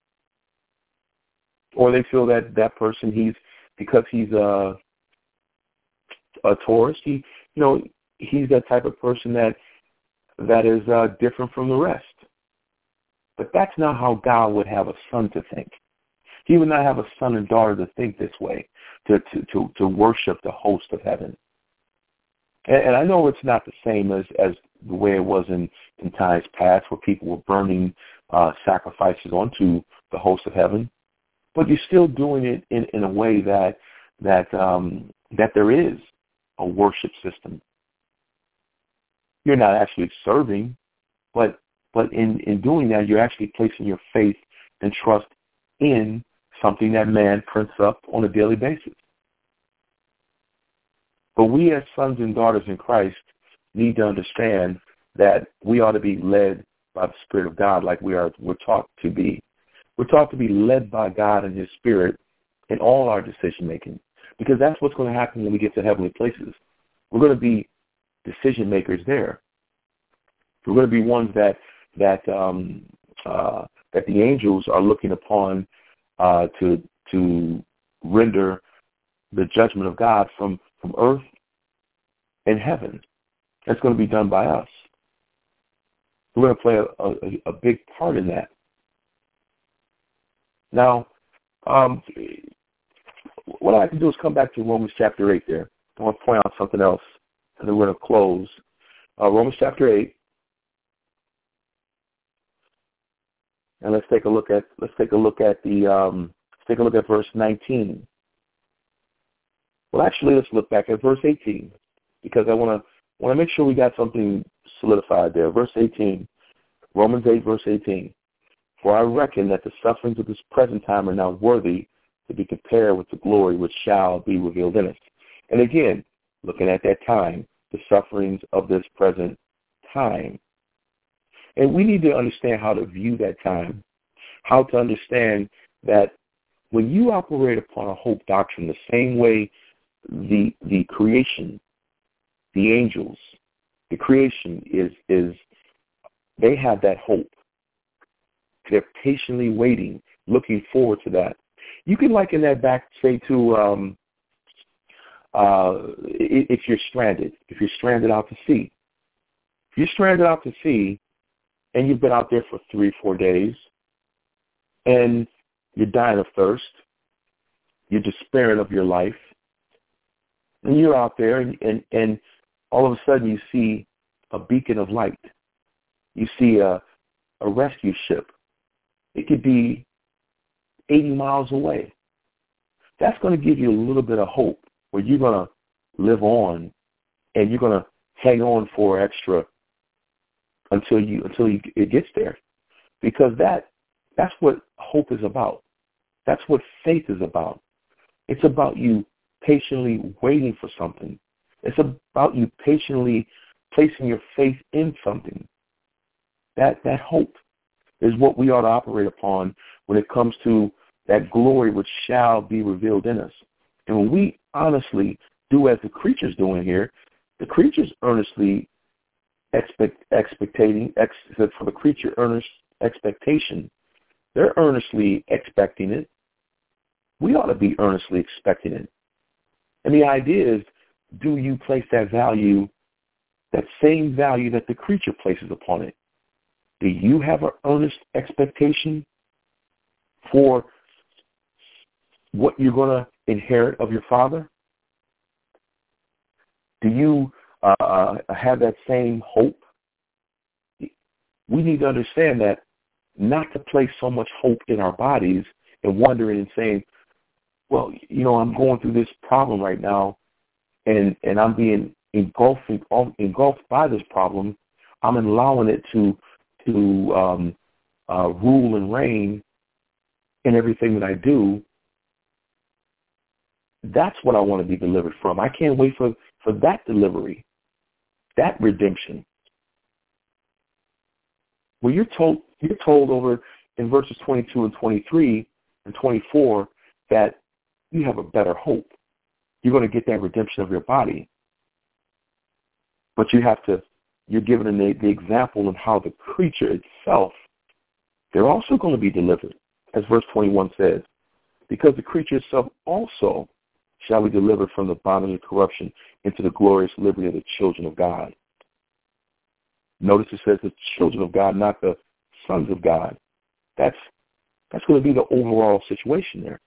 or they feel that that person, he's because he's a a Taurus, he you know he's that type of person that that is uh, different from the rest. But that's not how God would have a son to think. He would not have a son and daughter to think this way, to to to, to worship the host of heaven. And, and I know it's not the same as, as the way it was in, in times past, where people were burning uh, sacrifices onto the host of heaven, but you're still doing it in, in a way that that um, that there is a worship system. You're not actually serving, but But in, in doing that, you're actually placing your faith and trust in something that man prints up on a daily basis. But we as sons and daughters in Christ need to understand that we ought to be led by the Spirit of God, like we are we're taught to be. We're taught to be led by God and His Spirit in all our decision making, because that's what's going to happen when we get to heavenly places. We're going to be decision makers there. We're going to be ones that that um, uh, that the angels are looking upon uh, to to render the judgment of God from, from earth and heaven. That's going to be done by us. We're going to play a, a, a big part in that. Now, um, what I like to do is come back to Romans chapter eight there. I want to point out something else, and then we're going to close. Uh, Romans chapter eight. And let's take a look at let's take a look at the um, let's take a look at verse nineteen. Well, actually, let's look back at verse eighteen, because I want to want to make sure we got something solidified there. Verse eighteen, Romans eight, verse eighteen. For I reckon that the sufferings of this present time are not worthy to be compared with the glory which shall be revealed in us. And again, looking at that time, the sufferings of this present time. And we need to understand how to view that time, how to understand that when you operate upon a hope doctrine the same way the the creation, the angels, the creation is is they have that hope. They're patiently waiting, looking forward to that. You can liken that back, say, to um, uh, if you're stranded, if you're stranded out to sea. If you're stranded out to sea and you've been out there for three, four days and you're dying of thirst, you're despairing of your life, and you're out there and, and, and all of a sudden you see a beacon of light. You see a, a rescue ship. It could be eighty miles away. That's going to give you a little bit of hope where you're going to live on and you're going to hang on for extra until you until you, it gets there. Because that that's what hope is about. That's what faith is about. It's about you patiently waiting for something. It's about you patiently placing your faith in something. That that hope is what we ought to operate upon when it comes to that glory which shall be revealed in us. And when we honestly do as the creature's doing here, the creature's earnestly expect, expectating, ex, for the creature earnest expectation, they're earnestly expecting it. We ought to be earnestly expecting it. And the idea is, do you place that value, that same value that the creature places upon it? Do you have an earnest expectation for what you're going to inherit of your Father? Do you uh, have that same hope? We need to understand that not to place so much hope in our bodies and wondering and saying, well, you know, I'm going through this problem right now and, and I'm being engulfed, engulfed by this problem. I'm allowing it to to um, uh, rule and reign in everything that I do. That's what I want to be delivered from. I can't wait for, for that delivery, that redemption. Well, you're told you're told over in verses twenty-two and twenty-three and twenty-four that you have a better hope. You're going to get that redemption of your body. But you have to, you're given the, the example of how the creature itself, they're also going to be delivered, as verse twenty-one says, because the creature itself also shall be delivered from the bondage of corruption into the glorious liberty of the children of God. Notice it says the children of God, not the sons of God. That's that's going to be the overall situation there.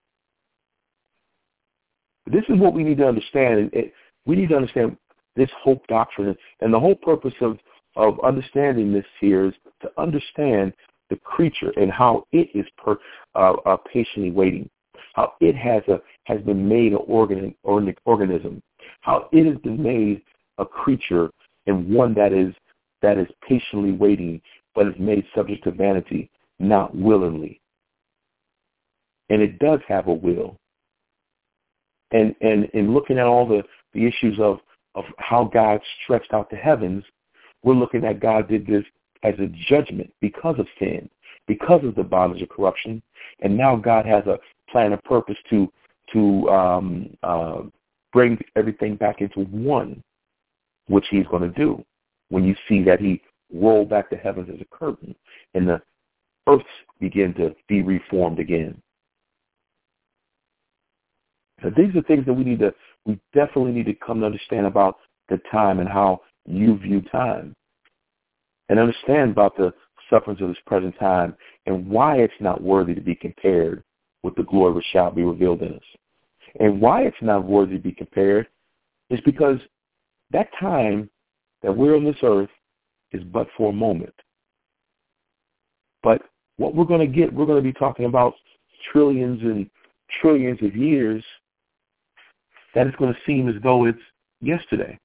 This is what we need to understand. It, we need to understand this hope doctrine. And the whole purpose of, of understanding this here is to understand the creature and how it is per, uh, uh, patiently waiting, how it has a has been made an organ, or an organism, how it has been made a creature and one that is that is patiently waiting, but is made subject to vanity, not willingly. And it does have a will. And and in looking at all the, the issues of, of how God stretched out the heavens, we're looking at God did this as a judgment because of sin, because of the bondage of corruption. And now God has a plan and purpose to to um, uh, bring everything back into one, which he's going to do when you see that he rolled back the heavens as a curtain and the earth begin to be reformed again. So these are things that we need to, we definitely need to come to understand about the time and how you view time, and understand about the sufferings of this present time and why it's not worthy to be compared with the glory which shall be revealed in us. And why it's not worthy to be compared is because that time that we're on this earth is but for a moment. But what we're going to get, we're going to be talking about trillions and trillions of years that it's going to seem as though it's yesterday.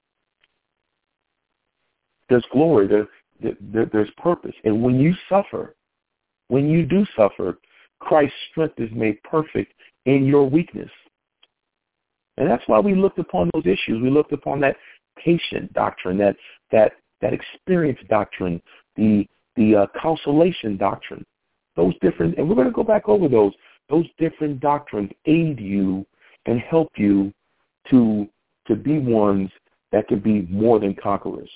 There's glory, there, there, there's purpose. And when you suffer, when you do suffer, Christ's strength is made perfect in your weakness. And that's why we looked upon those issues. We looked upon that patient doctrine, that that that experience doctrine, the the uh, consolation doctrine. Those different, and we're going to go back over those. Those different doctrines aid you and help you to to be ones that can be more than conquerors.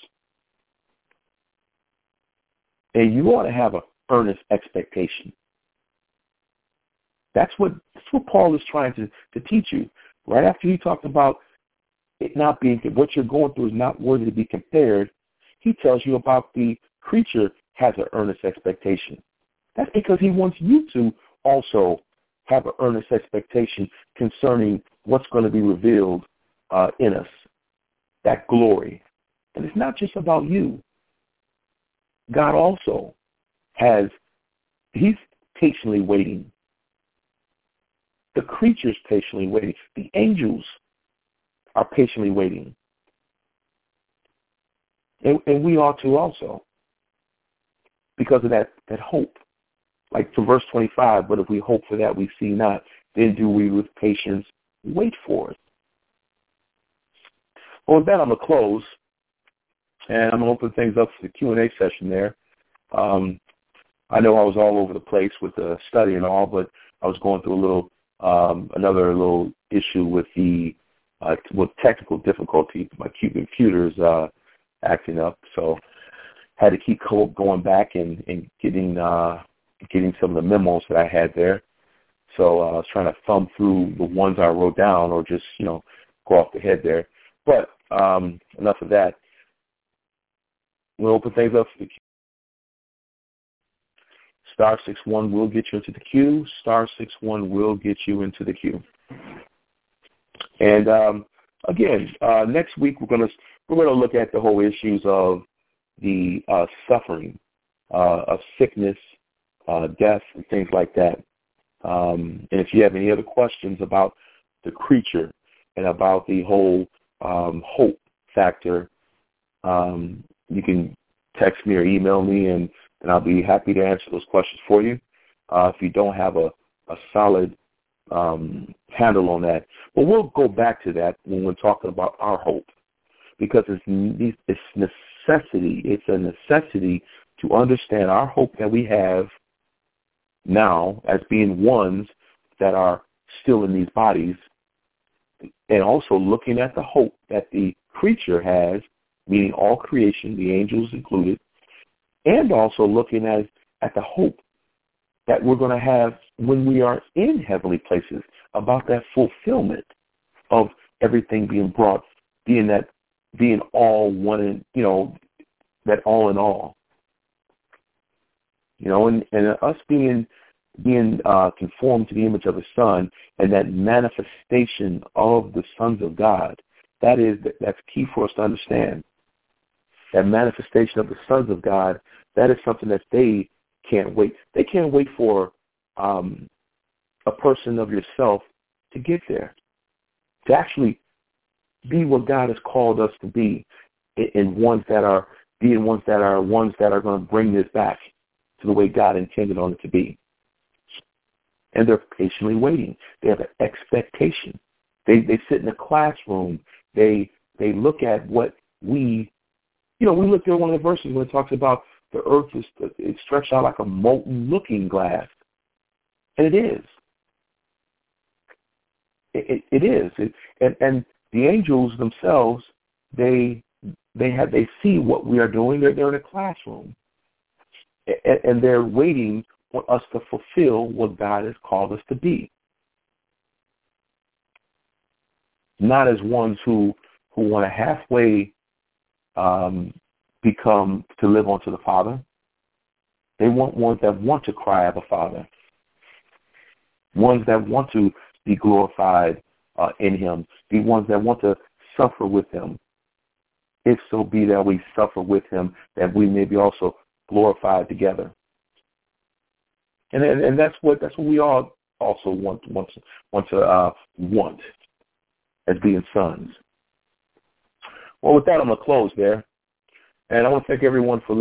And you ought to have an earnest expectation. That's what that's what Paul is trying to, to teach you. Right after he talked about it not being, what you're going through is not worthy to be compared, he tells you about the creature has an earnest expectation. That's because he wants you to also have an earnest expectation concerning what's going to be revealed uh, in us, that glory. And it's not just about you. God also has, he's patiently waiting. The creature's patiently waiting. The angels are patiently waiting. And, and we ought to also, because of that, that hope. Like to verse twenty-five, but if we hope for that we see not, then do we with patience wait for it. Well, with that, I'm going to close, and I'm going to open things up for the Q and A session there. Um, I know I was all over the place with the study and all, but I was going through a little, um, another little issue with the uh, with technical difficulty. My computer's uh, acting up, so had to keep going back and, and getting uh, getting some of the memos that I had there. So uh, I was trying to thumb through the ones I wrote down, or just you know go off the head there. But um, enough of that. We'll open things up for the queue. Star six one will get you into the queue. Star six one will get you into the queue. And um, again, uh, next week we're gonna we're gonna look at the whole issues of the uh, suffering uh, of sickness, uh, death, and things like that. Um, and if you have any other questions about the creature and about the whole um, hope factor, um, you can text me or email me, and, and I'll be happy to answer those questions for you. Uh, if you don't have a, a solid um, handle on that. But we'll go back to that when we're talking about our hope, because it's, it's necessity. It's a necessity to understand our hope that we have now as being ones that are still in these bodies, and also looking at the hope that the creature has, meaning all creation, the angels included, and also looking at, at the hope that we're going to have when we are in heavenly places, about that fulfillment of everything being brought, being that, being all one, in, you know, that all in all. You know, and, and us being being uh, conformed to the image of the Son, and that manifestation of the sons of God, that is that's key for us to understand. That manifestation of the sons of God, that is something that they can't wait. They can't wait for um, a person of yourself to get there, to actually be what God has called us to be, and ones that are being ones that are ones that are going to bring this back to the way God intended on it to be. And they're patiently waiting. They have an expectation. They they sit in a classroom. They they look at what we, you know, we looked at one of the verses when it talks about the earth is it's stretched out like a molten looking glass, and it is. It, it, it is. It, and and the angels themselves, they they have they see what we are doing. They're they're in a classroom, and, and they're waiting for us to fulfill what God has called us to be. Not as ones who who want to halfway um, become to live unto the Father. They want ones that want to cry Abba Father. Ones that want to be glorified uh, in Him. The ones that want to suffer with Him. If so be that we suffer with Him, that we may be also glorified together. And and, and that's what that's what we all also want want to want to uh, want as being sons. Well, with that, I'm gonna close there, and I want to thank everyone for listening.